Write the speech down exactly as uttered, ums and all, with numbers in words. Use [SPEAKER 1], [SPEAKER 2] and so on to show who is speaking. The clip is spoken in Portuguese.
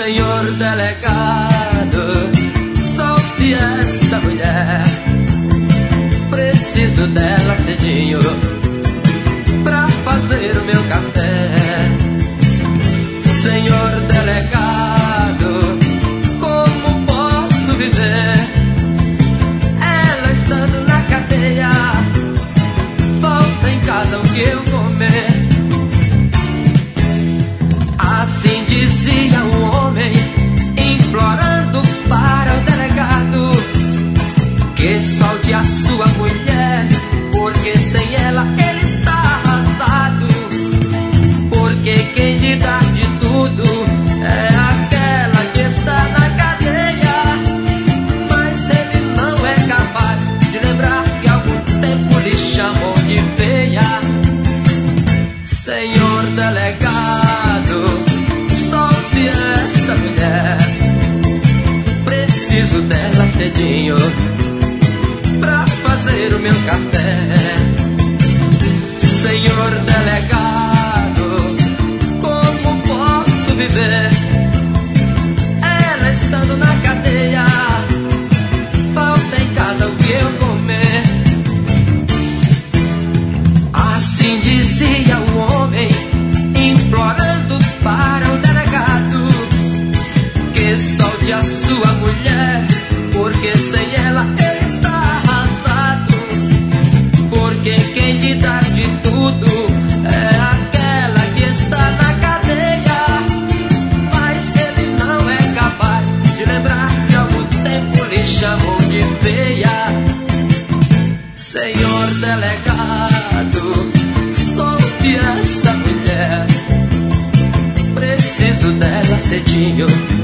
[SPEAKER 1] Senhor delegado, solte esta mulher. Preciso dela cedinho pra fazer o meu café. Senhor delegado, como posso viver? Ela estando na cadeia, falta em casa o que eu comer. Assim dizia o homem, implorando para o delegado que solte a sua mulher, porque sem ela ele está arrasado. Porque quem lhe dá de tudo é aquela que está na cadeia, mas ele não é capaz de lembrar que há algum tempo lhe chamou de feia. Senhor delegado, solte esta mulher. Preciso dela cedinho pra fazer o meu café. Senhor delegado, como posso viver? Ela estando na cadeia, falta em casa o que eu comer. Assim dizia o homem, implorando para o delegado que solte a sua mulher, porque sem ela ele está arrasado. Porque quem lhe dá de tudo é aquela que está na cadeia, mas ele não é capaz de lembrar que há algum tempo lhe chamou de feia. Senhor delegado, solte esta mulher. Preciso dela cedinho